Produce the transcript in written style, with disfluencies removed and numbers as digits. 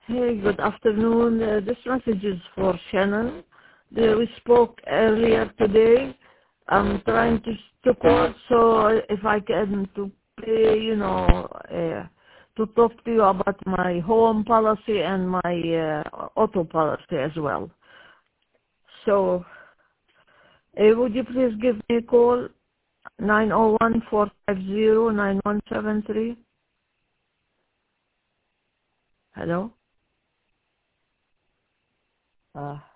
Hey, good afternoon. This message is for Shannon. We spoke earlier today. I'm trying to call so if I can to pay, to talk to you about my home policy and my auto policy as well. So, would you please give me a call? 901-450-9173. Hello?